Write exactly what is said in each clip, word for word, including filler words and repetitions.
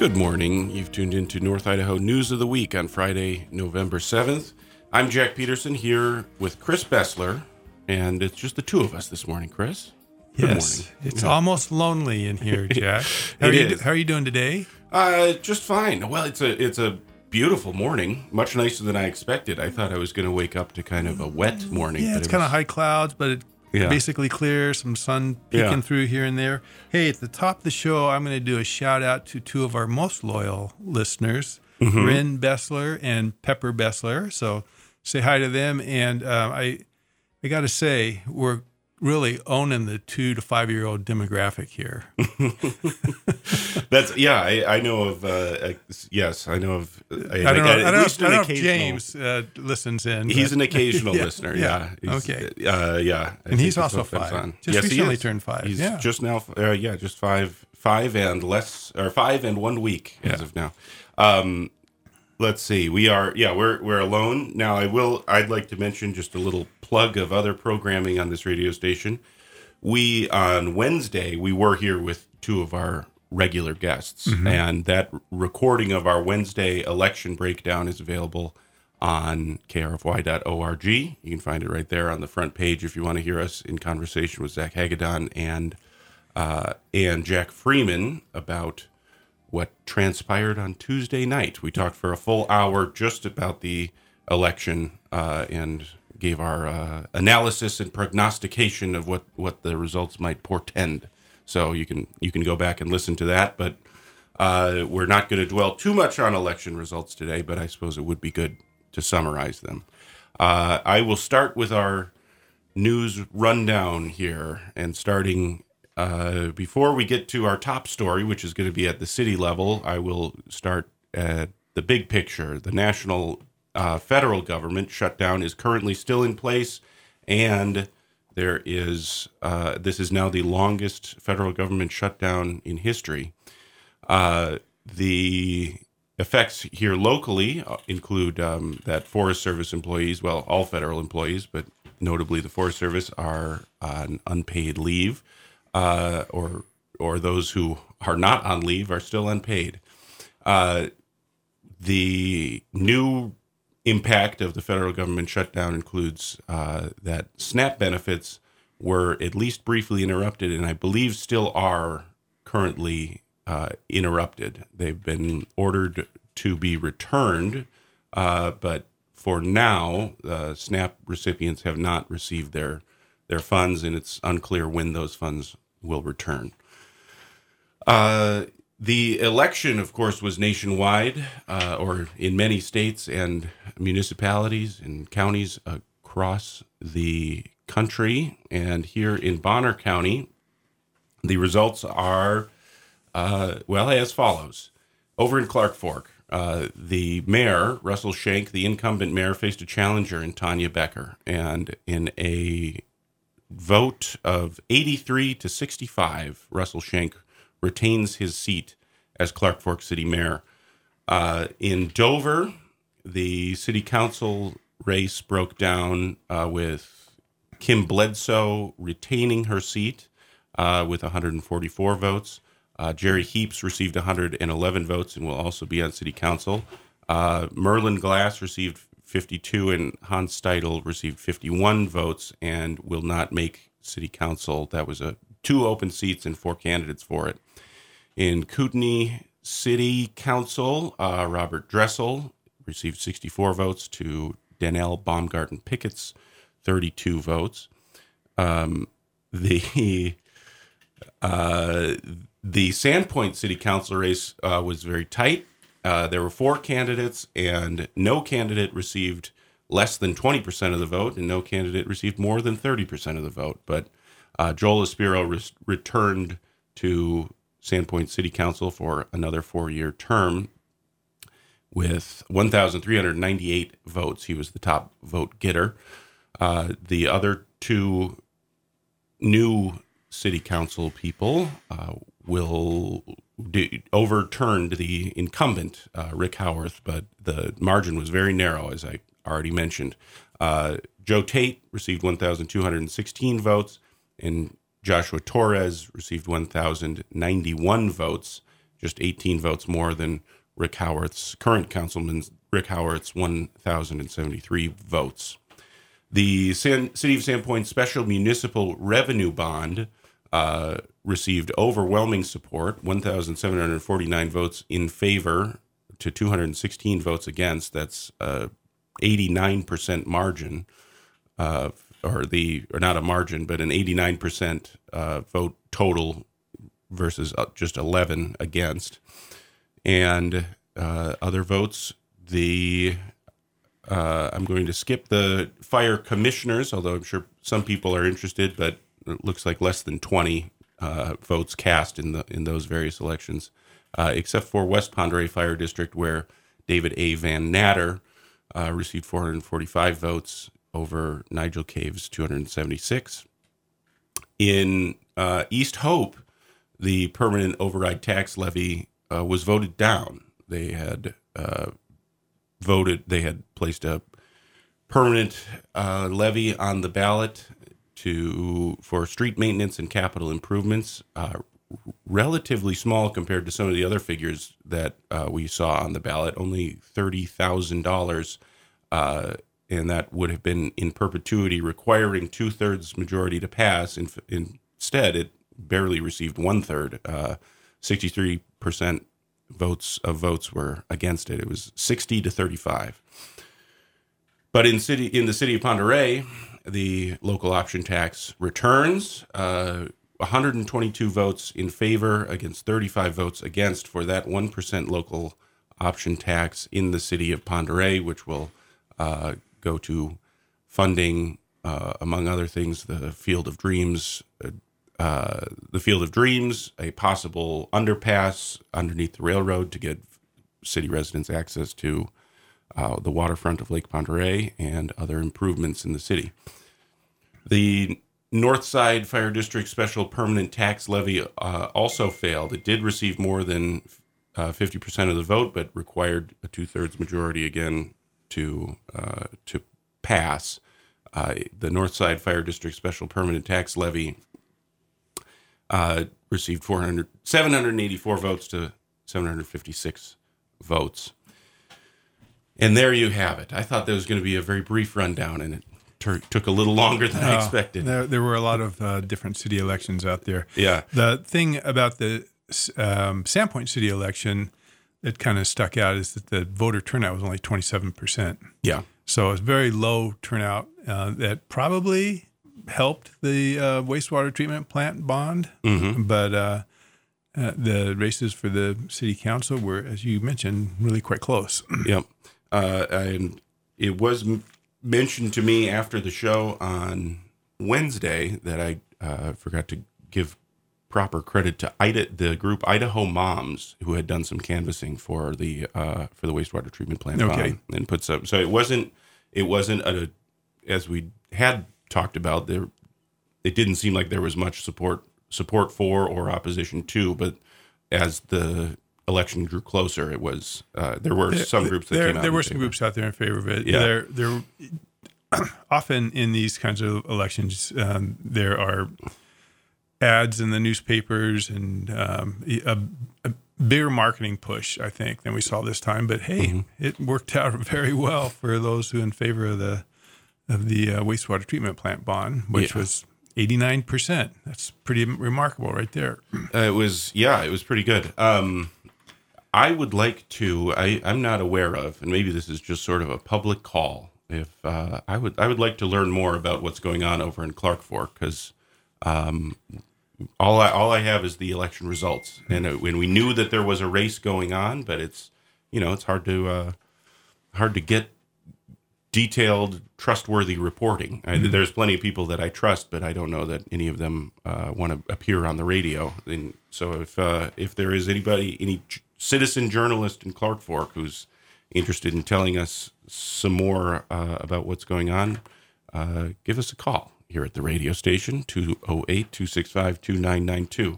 Good morning. You've tuned into North Idaho News of the Week on Friday, November seventh. I'm Jack Peterson here with Chris Bessler, and it's just the two of us this morning, Chris. Good yes, morning. It's yeah. almost lonely in here, Jack. How, it are you, is. how are you doing today? Uh, just fine. Well, it's a it's a beautiful morning, much nicer than I expected. I thought I was going to wake up to kind of a wet morning. Yeah, but it's it kind of was- high clouds, but it Yeah. basically clear, some sun peeking Yeah. through here and there. Hey, at the top of the show, I'm going to do a shout out to two of our most loyal listeners, Mm-hmm. Rin Bessler and Pepper Bessler. So say hi to them. And uh, I, I got to say, we're really owning the two to five year old demographic here. That's yeah. I, I know of. Uh, uh, yes, I know of. Uh, I like, don't know. at I don't know, least if, I an don't know if occasional- James uh, listens in. He's but- an occasional Yeah, listener. yeah. Yeah. He's- Okay. Uh, yeah. I And think he's that's also what comes five. on. Just yes, he recently is. turned five. He's Yeah. just now. Uh, yeah, just five, five and less, or five and one week as Yeah. of now. Um, let's see. We are. Yeah, we're we're alone now. I will. I'd like to mention just a little plug of other programming on this radio station. We on Wednesday we were here with two of our regular guests, Mm-hmm. and that recording of our Wednesday election breakdown is available on K R F Y dot org. You can find it right there on the front page if you want to hear us in conversation with Zach Hagedorn and uh, and Jack Freeman about what transpired on Tuesday night. We talked for a full hour just about the election uh, and gave our uh, analysis and prognostication of what, what the results might portend. So you can you can go back and listen to that, but uh, we're not going to dwell too much on election results today, but I suppose it would be good to summarize them. Uh, I will start with our news rundown here, and starting uh, before we get to our top story, which is going to be at the city level, I will start at the big picture. The national uh, federal government shutdown is currently still in place, and there is uh, this is now the longest federal government shutdown in history. Uh, the effects here locally include um, that Forest Service employees, well, all federal employees, but notably the Forest Service, are on unpaid leave, uh, or or those who are not on leave are still unpaid. Uh, the new impact of the federal government shutdown includes uh, that SNAP benefits were at least briefly interrupted, and I believe still are currently uh, interrupted. They've been ordered to be returned, uh, but for now, uh, SNAP recipients have not received their their funds, and it's unclear when those funds will return. Uh, the election, of course, was nationwide, uh, or in many states and municipalities and counties across the country. And here in Bonner County, the results are, uh, well, as follows. Over in Clark Fork, uh, the mayor, Russell Shank, the incumbent mayor, faced a challenger in Tanya Becker. And in a vote of eighty-three to sixty-five, Russell Shank retains his seat as Clark Fork City Mayor. Uh, in Dover, the city council race broke down uh, with Kim Bledsoe retaining her seat uh, with one hundred forty-four votes. Uh, Jerry Heaps received one hundred eleven votes and will also be on city council. Uh, Merlin Glass received fifty-two, and Hans Steidel received fifty-one votes and will not make city council. That was a two open seats and four candidates for it. In Kootenai City Council, uh, Robert Dressel received sixty-four votes to Danielle Baumgarten Pickett's thirty-two votes. Um, the uh, the Sandpoint City Council race uh, was very tight. Uh, there were four candidates, and no candidate received less than twenty percent of the vote, and no candidate received more than thirty percent of the vote. But uh, Joel Aspiro re- returned to Sandpoint City Council for another four-year term with one thousand three hundred ninety-eight votes. He was the top vote getter. Uh, the other two new city council people uh, will do, overturned the incumbent, uh, Rick Howarth, but the margin was very narrow, as I already mentioned. Uh, Joe Tate received one thousand two hundred sixteen votes, and Joshua Torres received one thousand ninety-one votes. just eighteen votes more than Rick Howarth's current councilman, Rick Howarth's one thousand seventy-three votes. The San, City of Sandpoint Special Municipal Revenue Bond uh, received overwhelming support, one thousand seven hundred forty-nine votes in favor to two hundred sixteen votes against. That's a eighty-nine percent margin, uh, or the or not a margin, but an eighty-nine percent uh, vote total versus just eleven against. And uh, other votes, the uh, I'm going to skip the fire commissioners, although I'm sure some people are interested, but it looks like less than twenty uh, votes cast in the in those various elections, uh, except for West Pend Oreille Fire District, where David A. Van Natter uh, received four hundred forty-five votes over Nigel Cave's two hundred seventy-six. In uh, East Hope, the permanent override tax levy uh, was voted down. They had uh, voted, they had placed a permanent uh, levy on the ballot to for street maintenance and capital improvements, uh, relatively small compared to some of the other figures that uh, we saw on the ballot, only thirty thousand dollars, uh, and that would have been in perpetuity, requiring two-thirds majority to pass. In, instead, it barely received one-third. Uh, sixty-three percent votes of votes were against it. It was sixty to thirty-five. But in city in the city of Pend Oreille, the local option tax returns, uh, one hundred twenty-two votes in favor against thirty-five votes against for that one percent local option tax in the city of Pend Oreille, which will uh, go to funding, uh, among other things, the Field of Dreams, uh, uh, the Field of Dreams, a possible underpass underneath the railroad to get city residents access to uh, the waterfront of Lake Pend Oreille, and other improvements in the city. The North Side Fire District Special Permanent Tax Levy uh, also failed. It did receive more than uh, fifty percent of the vote, but required a two-thirds majority again to uh, to pass. Uh, the North Side Fire District Special Permanent Tax Levy uh, received four hundred, seven hundred eighty-four votes to seven hundred fifty-six votes. And there you have it. I thought that was going to be a very brief rundown, and it ter- took a little longer than I expected. There, there were a lot of uh, different city elections out there. Yeah. The thing about the um, Sandpoint city election that kind of stuck out is that the voter turnout was only twenty-seven percent. Yeah. So it was very low turnout. Uh, that probably helped the uh, wastewater treatment plant bond. Mm-hmm. But uh, uh, the races for the city council were, as you mentioned, really quite close. Yep. Uh, and it was m- mentioned to me after the show on Wednesday that I uh, forgot to give proper credit to Ida, the group Idaho Moms, who had done some canvassing for the uh, for the wastewater treatment plant Okay. bond, and put some. So it wasn't it wasn't a, as we had talked about there. It didn't seem like there was much support support for or opposition to, but as the election drew closer, it was uh, there were some groups that there, came out. There were in some favor. groups out there in favor of it. Yeah. There, there often in these kinds of elections, um, there are ads in the newspapers and um, a, a bigger marketing push, I think, than we saw this time. But hey, Mm-hmm. it worked out very well for those who are in favor of the of the uh, wastewater treatment plant bond, which Yeah. was eighty-nine percent. That's pretty remarkable right there. Uh, it was, yeah, it was pretty good. Um, I would like to, I, I'm not aware of, and maybe this is just sort of a public call. If uh, I would, I would like to learn more about what's going on over in Clark Fork, because um, all I, all I have is the election results, and uh, when we knew that there was a race going on, but it's, you know, it's hard to, uh, hard to get detailed, trustworthy reporting. I, there's plenty of people that I trust, but I don't know that any of them uh, want to appear on the radio. And so, if uh, if there is anybody, any j- citizen journalist in Clark Fork who's interested in telling us some more uh, about what's going on, uh, give us a call here at the radio station, two oh eight, two six five, two nine nine two.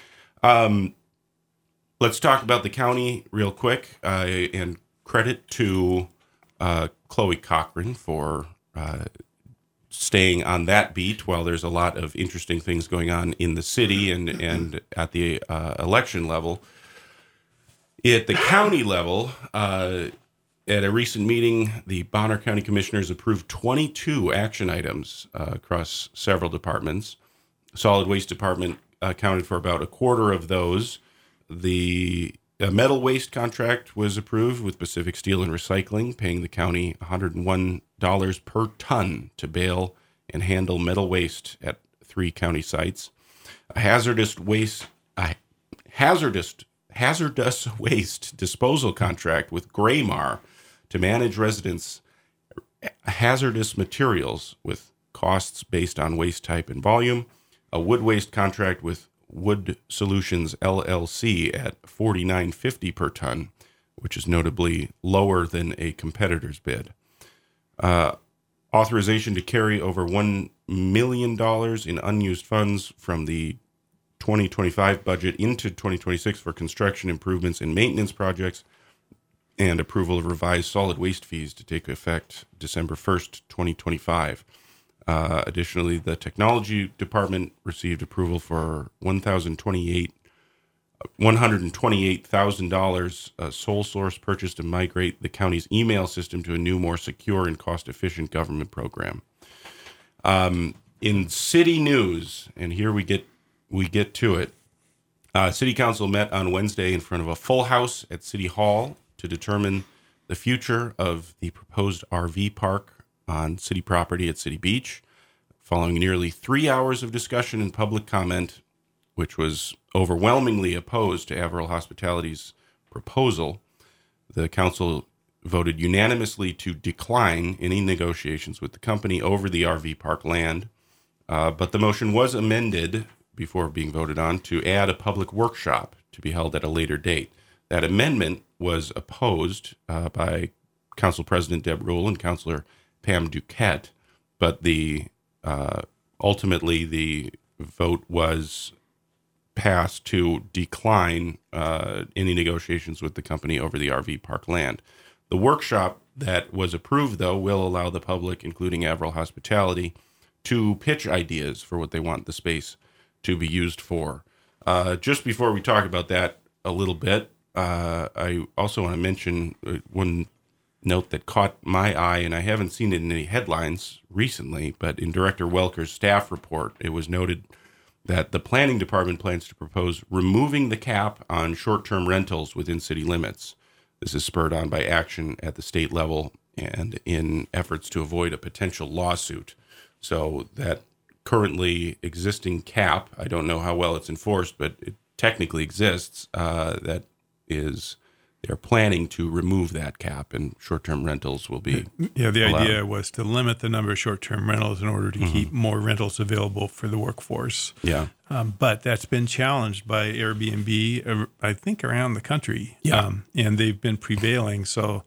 Um, let's talk about the county real quick, uh, and credit to Uh, Chloe Cochran for uh, staying on that beat while there's a lot of interesting things going on in the city and, and at the uh, election level. At the county level, uh, at a recent meeting, the Bonner County Commissioners approved twenty-two action items uh, across several departments. Solid Waste Department accounted for about a quarter of those. The uh, metal waste contract was approved with Pacific Steel and Recycling, paying the county one hundred one dollars per ton to bale and handle metal waste at three county sites. A hazardous waste, a hazardous hazardous waste disposal contract with Graymar to manage residents' hazardous materials with costs based on waste type and volume. A wood waste contract with Wood Solutions L L C at forty-nine fifty per ton, which is notably lower than a competitor's bid. Uh, authorization to carry over one million dollars in unused funds from the twenty twenty-five budget into twenty twenty-six for construction improvements and maintenance projects, and approval of revised solid waste fees to take effect December first, twenty twenty-five. Uh, additionally, the technology department received approval for one thousand twenty-eight, one hundred twenty-eight thousand dollars uh, sole source purchase to migrate the county's email system to a new, more secure and cost-efficient government program. Um, in city news, and here we get we get to it. Uh, City Council met on Wednesday in front of a full house at City Hall to determine the future of the proposed R V park on city property at City Beach. Following nearly three hours of discussion and public comment, which was overwhelmingly opposed to Averill Hospitality's proposal, the council voted unanimously to decline any negotiations with the company over the R V park land. Uh, but the motion was amended before being voted on to add a public workshop to be held at a later date. That amendment was opposed uh, by Council President Deb Rule and Councilor Pam Duquette, but the uh, ultimately the vote was passed to decline uh, any negotiations with the company over the R V park land. The workshop that was approved, though, will allow the public, including Averill Hospitality, to pitch ideas for what they want the space to be used for. Uh, just before we talk about that a little bit, uh, I also want to mention one note that caught my eye, and I haven't seen it in any headlines recently, but in Director Welker's staff report, it was noted that the planning department plans to propose removing the cap on short-term rentals within city limits. This is spurred on by action at the state level and in efforts to avoid a potential lawsuit. So that currently existing cap, I don't know how well it's enforced, but it technically exists, uh, that is, they're planning to remove that cap, and short-term rentals will be Yeah, the allowed. idea was to limit the number of short-term rentals in order to mm-hmm. keep more rentals available for the workforce. Yeah. Um, but that's been challenged by Airbnb, uh, I think, around the country. Yeah. Um, and they've been prevailing. So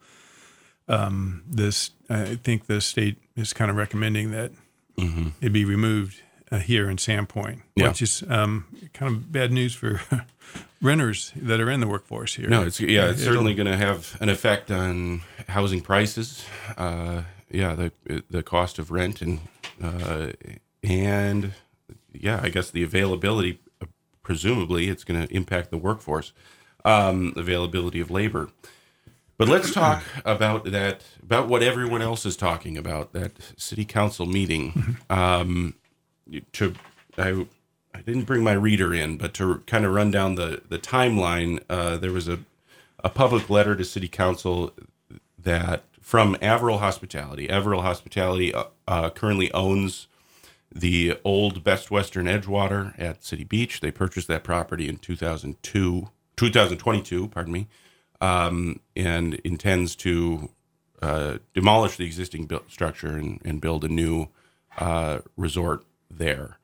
um, this, I think the state is kind of recommending that mm-hmm. it be removed uh, here in Sandpoint, yeah. which is um, kind of bad news for renters that are in the workforce here. No, it's yeah, it's It'll, certainly going to have an effect on housing prices. Uh, yeah, the the cost of rent and uh, and yeah, I guess the availability. Presumably, it's going to impact the workforce, um, availability of labor. But let's talk about that, about what everyone else is talking about. That city council meeting. Um, to I. I didn't bring my reader in, but to kind of run down the, the timeline, uh, there was a, a public letter to City Council that from Averill Hospitality. Averill Hospitality uh, uh, currently owns the old Best Western Edgewater at City Beach. They purchased that property in two thousand two, twenty twenty-two, pardon me, um, and intends to uh, demolish the existing built structure and, and build a new uh, resort there.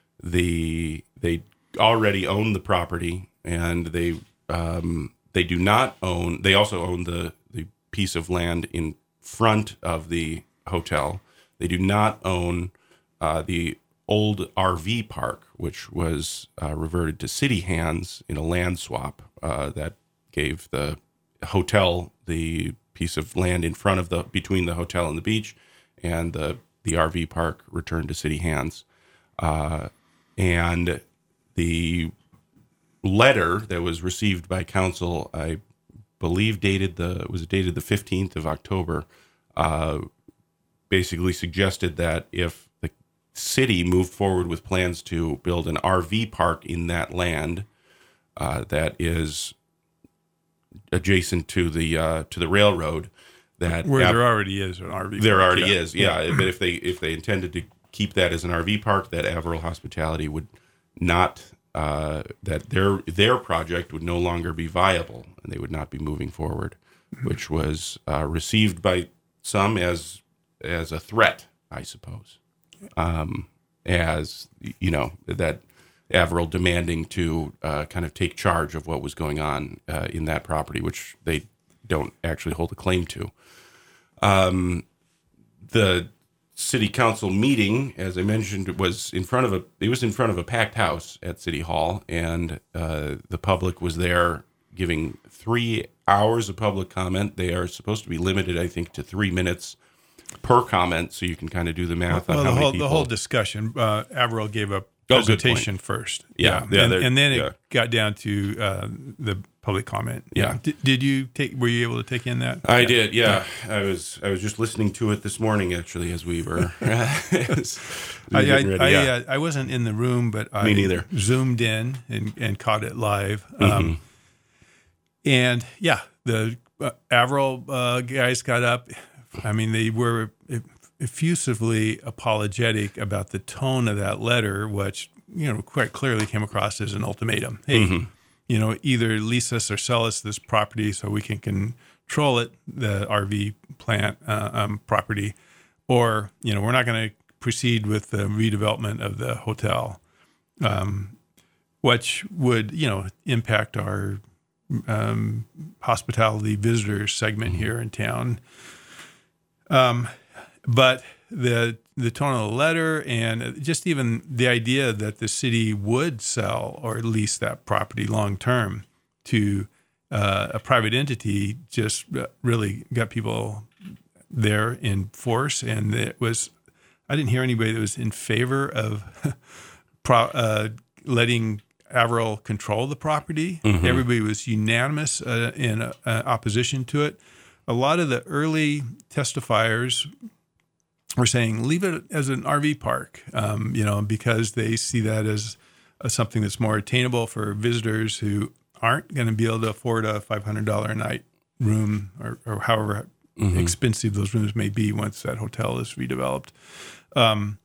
The they already own the property, and they um, they do not own. They also own the the piece of land in front of the hotel. They do not own uh, the old R V park, which was uh, reverted to city hands in a land swap uh, that gave the hotel the piece of land in front of the between the hotel and the beach, and the the R V park returned to city hands. Uh, And the letter that was received by council, I believe dated the was dated the fifteenth of October, uh, basically suggested that if the city moved forward with plans to build an R V park in that land uh, that is adjacent to the uh, to the railroad, that where ap- there already is an R V. there park, already yeah. is, yeah. But if they if they intended to keep that as an R V park, that Averill Hospitality would not uh, that their their project would no longer be viable, and they would not be moving forward, mm-hmm. which was uh, received by some as as a threat, I suppose, um, as you know that Averill demanding to uh, kind of take charge of what was going on uh, in that property, which they don't actually hold a claim to. Um, the city council meeting, as I mentioned, was in front of a it was in front of a packed house at City Hall, and uh, the public was there giving three hours of public comment. They are supposed to be limited, I think, to three minutes per comment, so you can kind of do the math well, on the how whole, many people. The whole discussion, uh, Averill gave a Oh, good presentation first. Yeah, yeah, and, they're- and then it yeah. got down to uh, the public comment. Yeah. Did, did you take? Were you able to take in that? I Yeah. did, yeah. I was I was just listening to it this morning, actually, as we were, as we were I, I, getting ready. I, yeah. uh, I wasn't in the room, but I Me neither. zoomed in and, and caught it live. Mm-hmm. Um, and yeah, the uh, Averill uh, guys got up. I mean, they were effusively apologetic about the tone of that letter, which, you know, quite clearly came across as an ultimatum. Hey, Mm-hmm. you know, either lease us or sell us this property so we can control it, the R V plant uh, um, property, or, you know, we're not going to proceed with the redevelopment of the hotel, um, which would, you know, impact our um, hospitality visitor segment Mm-hmm. here in town. Um, but the the tone of the letter and just even the idea that the city would sell or lease that property long term to uh, a private entity just really got people there in force. And it was, I didn't hear anybody that was in favor of pro, uh, letting Averill control the property. Mm-hmm. Everybody was unanimous uh, in uh, opposition to it. A lot of the early testifiers were saying, leave it as an R V park, um, you know, because they see that as uh, something that's more attainable for visitors who aren't going to be able to afford a five hundred dollars a night room or, or however mm-hmm. expensive those rooms may be once that hotel is redeveloped. Um,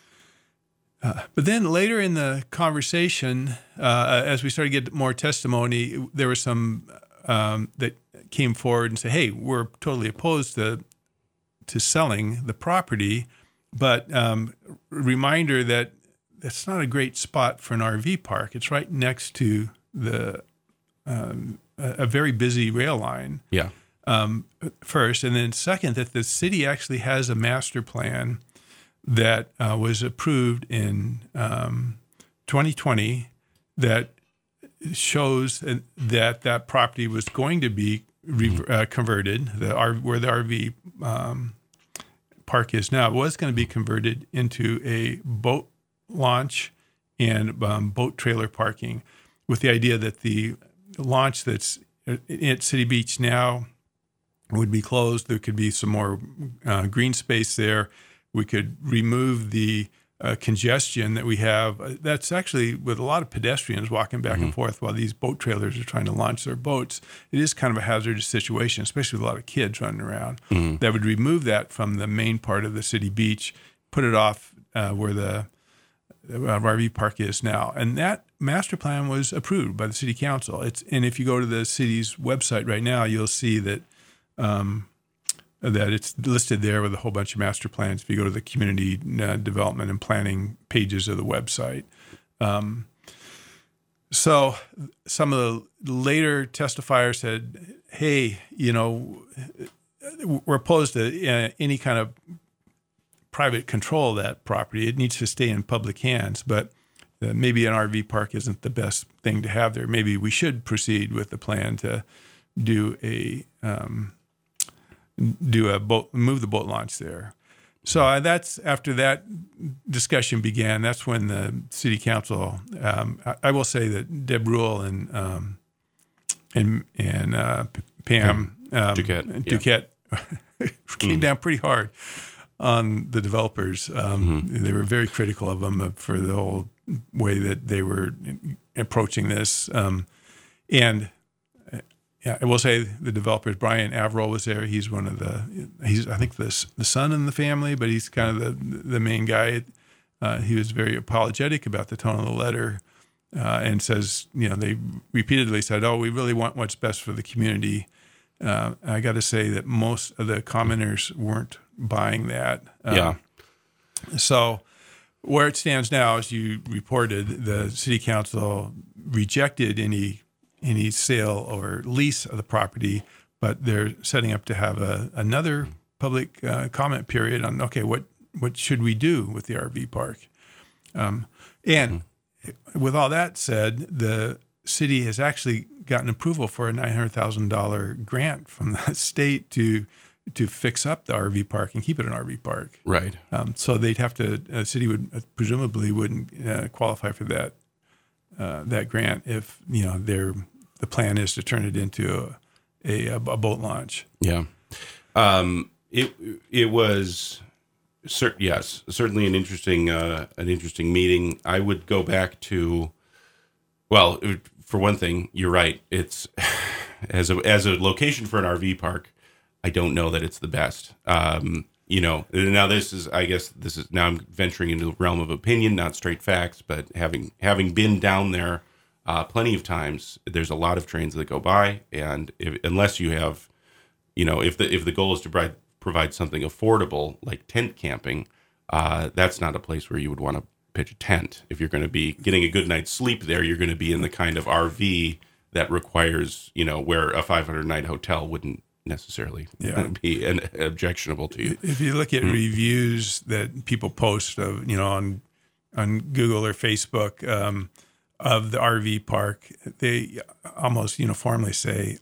uh, but then later in the conversation, uh, as we started to get more testimony, there was some um, that came forward and said, hey, we're totally opposed to to selling the property, but um, reminder that that's not a great spot for an R V park. It's right next to the um, a, a very busy rail line. Yeah. Um, first, and then second, that the city actually has a master plan that uh, was approved in um, twenty twenty that shows that that property was going to be re- uh, converted. The R- where the R V um, park is now was going to be converted into a boat launch and um, boat trailer parking, with the idea that the launch that's at City Beach now would be closed. There could be some more uh, green space there. We could remove the uh, congestion that we have. That's actually with a lot of pedestrians walking back mm-hmm. and forth while these boat trailers are trying to launch their boats. It is kind of a hazardous situation, especially with a lot of kids running around. Mm-hmm. That would remove that from the main part of the City Beach, put it off uh, where the uh, R V park is now. And that master plan was approved by the city council. It's and if you go to the city's website right now, you'll see that um, that it's listed there with a whole bunch of master plans. If you go to the community uh, development and planning pages of the website. Um, so some of the later testifiers said, hey, you know, we're opposed to uh, any kind of private control of that property. It needs to stay in public hands, but uh, maybe an R V park isn't the best thing to have there. Maybe we should proceed with the plan to do a um, do a boat, move the boat launch there. So uh, that's after that discussion began. That's when the city council. Um, I, I will say that Deb Rule and um, and and uh, Pam um, Duquette, yeah. Duquette came mm. down pretty hard on the developers. Um, mm-hmm. They were very critical of them for the whole way that they were approaching this. Um, and yeah, I will say the developers, Brian Averill was there. He's one of the, he's I think the the son in the family, but he's kind of the the main guy. Uh, he was very apologetic about the tone of the letter, uh, and says, you know, they repeatedly said, "Oh, we really want what's best for the community." Uh, I got to say that most of the commenters weren't buying that. Um, yeah. So where it stands now, as you reported, the city council rejected any any sale or lease of the property, but they're setting up to have a, another public uh, comment period on, okay, what, what should we do with the R V park? Um, and mm-hmm. with all that said, the city has actually gotten approval for a nine hundred thousand dollars grant from the state to to fix up the R V park and keep it an R V park. Right. Um, so they'd have to, the city would uh, presumably wouldn't uh, qualify for that uh, that grant if, you know, they're, the plan is to turn it into a, a, a boat launch. Yeah. Um, it it was, cer- yes, certainly an interesting uh, an interesting meeting. I would go back to, well, it, for one thing, you're right. It's as a as a location for an R V park, I don't know that it's the best. Um, you know, now this is, I guess this is, now I'm venturing into the realm of opinion, not straight facts, but having having been down there uh, plenty of times, there's a lot of trains that go by, and if, unless you have, you know, if the if the goal is to provide provide something affordable like tent camping, uh, that's not a place where you would want to pitch a tent. If you're going to be getting a good night's sleep there, you're going to be in the kind of R V that requires, you know, where a five hundred night hotel wouldn't necessarily yeah. be an, objectionable to you. If you look at mm-hmm. reviews that people post of, you know, on on Google or Facebook um, of the R V park, they almost uniformly say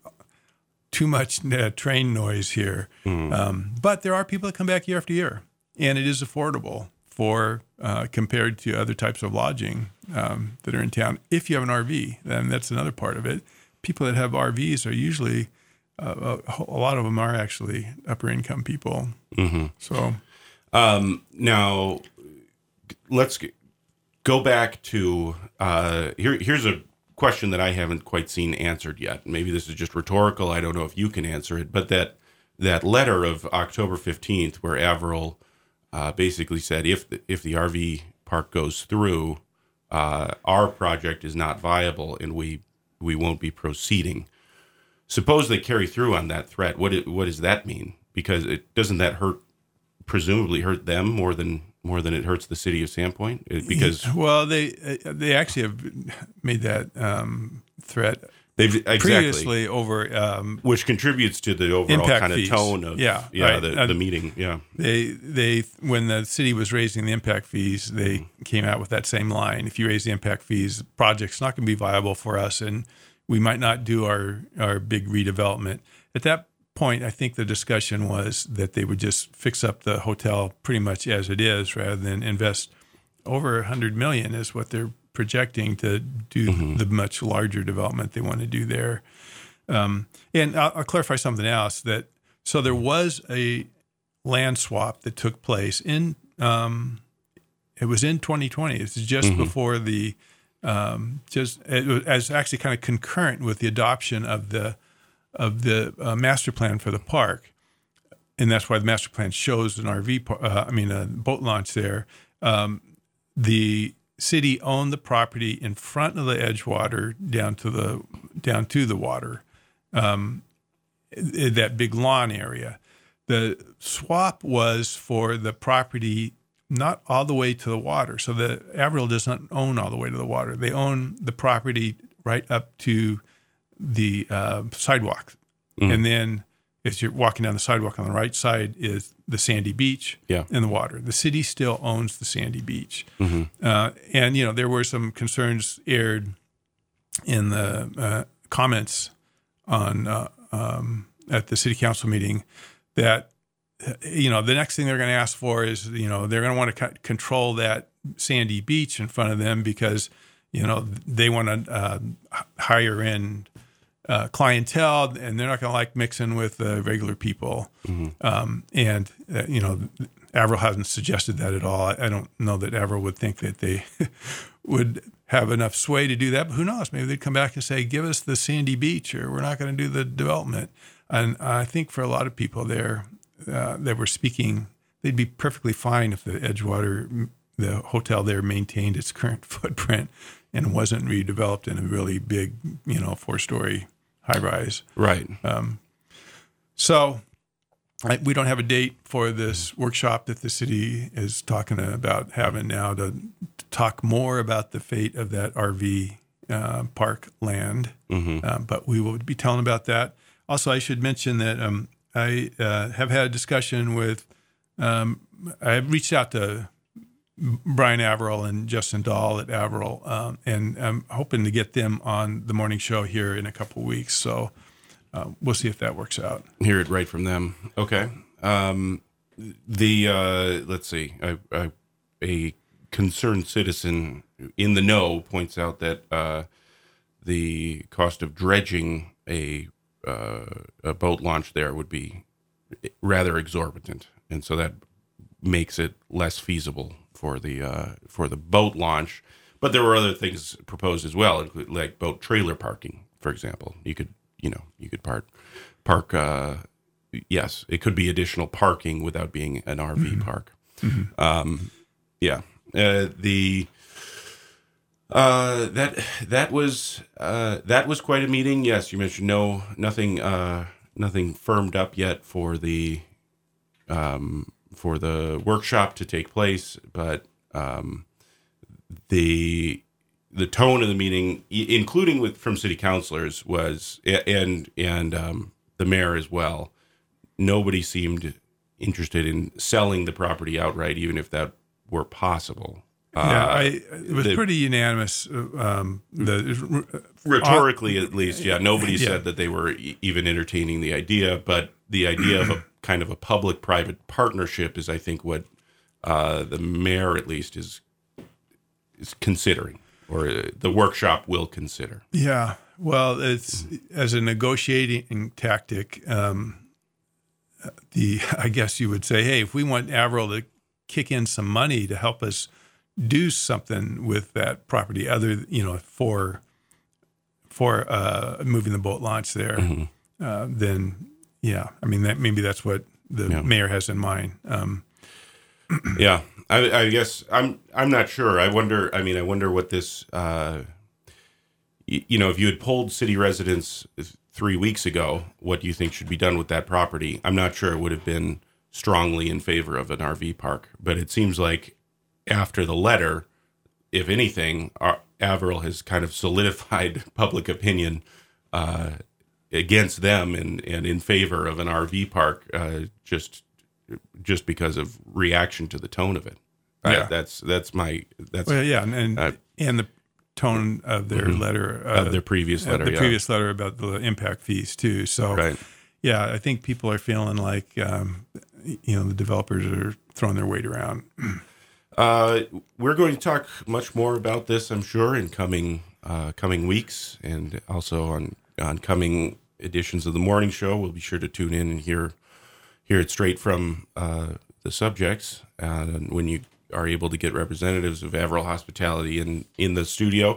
too much uh, train noise here. Mm-hmm. Um, but there are people that come back year after year, and it is affordable for uh, compared to other types of lodging um, that are in town. If you have an R V, then that's another part of it. People that have R Vs are usually Uh, a, a lot of them are actually upper income people. Mm-hmm. So um, now let's g- go back to uh, here. Here's a question that I haven't quite seen answered yet. Maybe this is just rhetorical. I don't know if you can answer it. But that that letter of October fifteenth, where Averill uh, basically said, if the, if the R V park goes through, uh, our project is not viable, and we we won't be proceeding. Suppose they carry through on that threat. What it, what does that mean? Because it doesn't that hurt, presumably hurt them more than more than it hurts the city of Sandpoint? It, because well, they they actually have made that um, threat they've exactly previously over, um, which contributes to the overall kind of fees. tone of yeah, yeah right. the, uh, the meeting. Yeah, they they when the city was raising the impact fees, they mm-hmm. came out with that same line: if you raise the impact fees, the project's not going to be viable for us, and we might not do our, our big redevelopment. At that point, I think the discussion was that they would just fix up the hotel pretty much as it is rather than invest over one hundred million dollars is what they're projecting to do mm-hmm. the much larger development they want to do there. Um, and I'll, I'll clarify something else. That So there was a land swap that took place in, um, it was in twenty twenty. It's just mm-hmm. before the, Um, just it was, as actually kind of concurrent with the adoption of the of the uh, master plan for the park, and that's why the master plan shows an R V, uh, I mean a boat launch there. Um, the city owned the property in front of the Edgewater down to the down to the water, um, that big lawn area. The swap was for the property not all the way to the water. So the Averill doesn't own all the way to the water. They own the property right up to the uh, sidewalk. Mm-hmm. And then as you're walking down the sidewalk on the right side is the sandy beach yeah. and the water. The city still owns the sandy beach. Mm-hmm. Uh, and, you know, there were some concerns aired in the uh, comments on uh, um, at the city council meeting that, you know, the next thing they're going to ask for is, you know, they're going to want to c- control that sandy beach in front of them because, you know, they want to uh, higher end uh, clientele, and they're not going to like mixing with uh, regular people. Mm-hmm. Um, and uh, you know, Averill hasn't suggested that at all. I, I don't know that Averill would think that they would have enough sway to do that, but who knows? Maybe they'd come back and say, give us the sandy beach, or we're not going to do the development. And I think for a lot of people there uh, that were speaking, they'd be perfectly fine if the Edgewater, the hotel there, maintained its current footprint and wasn't redeveloped in a really big, you know, four-story high-rise. Right. Um, so I, we don't have a date for this workshop that the city is talking about having now to, to talk more about the fate of that R V uh, park land. Mm-hmm. Uh, but we will be telling about that. Also, I should mention that um, I uh, have had a discussion with, um, I reached out to Brian Averill and Justin Dahl at Averill, um, and I'm hoping to get them on the morning show here in a couple of weeks. So uh, we'll see if that works out. Hear it right from them. Okay. Um, the uh, let's see, I, I, a concerned citizen in the know points out that uh, the cost of dredging a uh, a boat launch there would be rather exorbitant, and so that makes it less feasible for the uh, for the boat launch. But there were other things proposed as well, like boat trailer parking, for example. You could, you know, you could park, park. Uh, yes, it could be additional parking without being an R V mm-hmm. park. Mm-hmm. Um, yeah, uh, the uh, that that was uh, that was quite a meeting. Yes, you mentioned no nothing uh, nothing firmed up yet for the. Um, for the workshop to take place, but um, the the tone of the meeting, including with from city councilors, was and and um, the mayor as well. Nobody seemed interested in selling the property outright, even if that were possible. Yeah, uh, I, it was the, pretty unanimous. Um, the, rhetorically, uh, at least, yeah. Nobody yeah. said that they were e- even entertaining the idea, but the idea of a kind of a public-private partnership is, I think, what uh, the mayor, at least, is is considering, or uh, the workshop will consider. Yeah, well, it's as a negotiating tactic. Um, the I guess you would say, hey, if we want Averill to kick in some money to help us do something with that property, other you know, for for uh, moving the boat launch there, mm-hmm. uh, then. Yeah, I mean that maybe that's what the yeah. mayor has in mind. Um, yeah, I, I guess I'm I'm not sure. I wonder. I mean, I wonder what this. Uh, you, you know, if you had polled city residents three weeks ago, what do you think should be done with that property? I'm not sure it would have been strongly in favor of an R V park. But it seems like after the letter, if anything, our, Averill has kind of solidified public opinion. Uh, against them and, and in favor of an R V park, uh, just just because of reaction to the tone of it. Yeah. Uh, that's that's my that's well, yeah, and and, uh, and the tone of their mm-hmm. letter uh, of their previous letter, the yeah. previous letter about the impact fees too. So, right. yeah, I think people are feeling like um, you know the developers are throwing their weight around. uh, we're going to talk much more about this, I'm sure, in coming uh, coming weeks, and also on on coming editions of the morning show. We'll be sure to tune in and hear hear it straight from uh, the subjects uh, when you are able to get representatives of Averill Hospitality in, in the studio.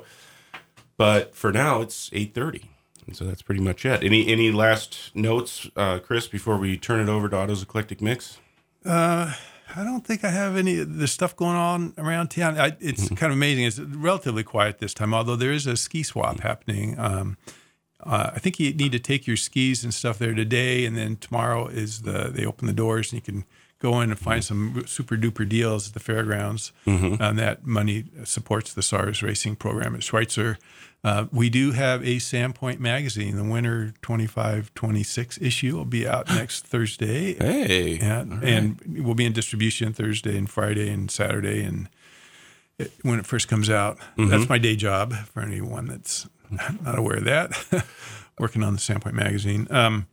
But for now, it's eight thirty, and so that's pretty much it. Any any last notes, uh, Chris, before we turn it over to Otto's Eclectic Mix? Uh, I don't think I have any of the stuff going on around town. I, it's mm-hmm. kind of amazing. It's relatively quiet this time, although there is a ski swap mm-hmm. happening. Um, Uh, I think you need to take your skis and stuff there today, and then tomorrow is the they open the doors and you can go in and find some super duper deals at the fairgrounds. Mm-hmm. And that money supports the SARS racing program at Schweitzer. Uh, we do have a Sandpoint magazine. The winter twenty-five twenty-six issue will be out next Thursday. Hey, and, right. and we'll be in distribution Thursday and Friday and Saturday, and it, when it first comes out. Mm-hmm. That's my day job for anyone that's not aware of that, working on the Sandpoint magazine. Um,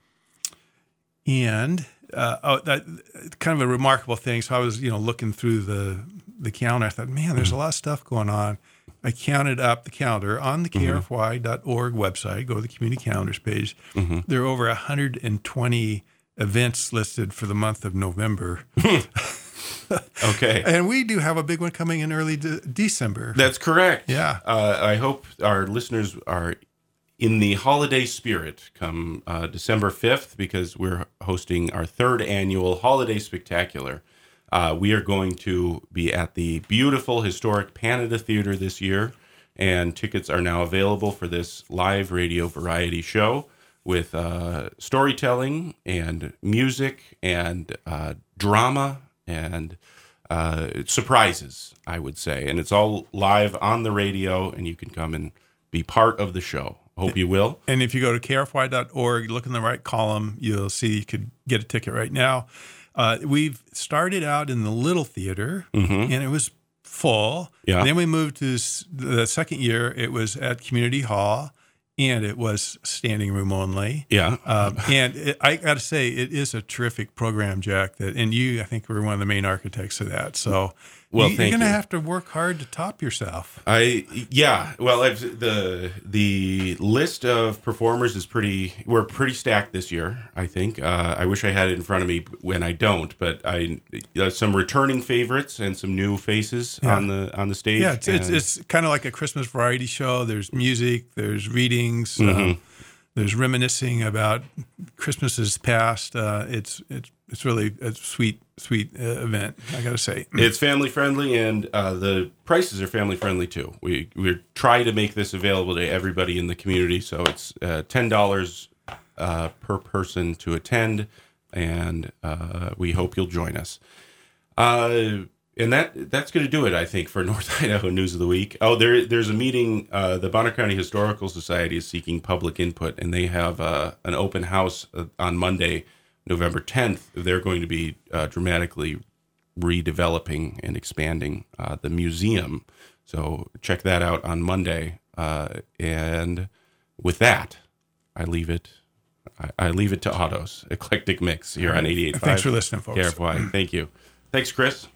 and uh, oh, that kind of a remarkable thing. So I was, you know, looking through the the calendar. I thought, man, there's a lot of stuff going on. I counted up the calendar on the K R F Y dot org website. Go to the community calendars page. Mm-hmm. There are over one hundred twenty events listed for the month of November. Okay. And we do have a big one coming in early de- December. That's correct. Yeah. Uh, I hope our listeners are in the holiday spirit come uh, December fifth, because we're hosting our third annual Holiday Spectacular. Uh, we are going to be at the beautiful historic Panada Theater this year, and tickets are now available for this live radio variety show with uh, storytelling and music and uh, drama and uh, surprises, I would say. And it's all live on the radio, and you can come and be part of the show. Hope you will. And if you go to K R F Y dot org, look in the right column, you'll see you could get a ticket right now. Uh, we've started out in the Little Theater, mm-hmm. and it was full. Yeah. And then we moved to the second year. It was at Community Hall, and it was standing room only. Yeah. um, and it, I got to say, it is a terrific program, Jack. That and you, I think, were one of the main architects of that. So, well, you, thank you're going to you. have to work hard to top yourself. I yeah. Well, I've, the the list of performers is pretty. We're pretty stacked this year, I think. Uh, I wish I had it in front of me when I don't, but I uh, some returning favorites and some new faces Yeah. on the on the stage. Yeah, it's it's, and- it's kind of like a Christmas variety show. There's music, there's readings, Mm-hmm. um, there's reminiscing about Christmases past. Uh, it's it's it's really a sweet sweet uh, event, I got to say. It's family friendly, and uh, the prices are family friendly too. We we try to make this available to everybody in the community, so it's uh, ten dollars uh, per person to attend, and uh, we hope you'll join us. Uh, and that that's going to do it, I think, for North Idaho News of the Week. Oh, there there's a meeting. Uh, the Bonner County Historical Society is seeking public input, and they have uh, an open house uh, on Monday, November tenth. They're going to be uh, dramatically redeveloping and expanding uh, the museum. So check that out on Monday. Uh, and with that, I leave it. I, I leave it to Otto's Eclectic Mix here on eighty-eight point five. Thanks for listening, folks. K R F Y. Thank you. Thanks, Chris.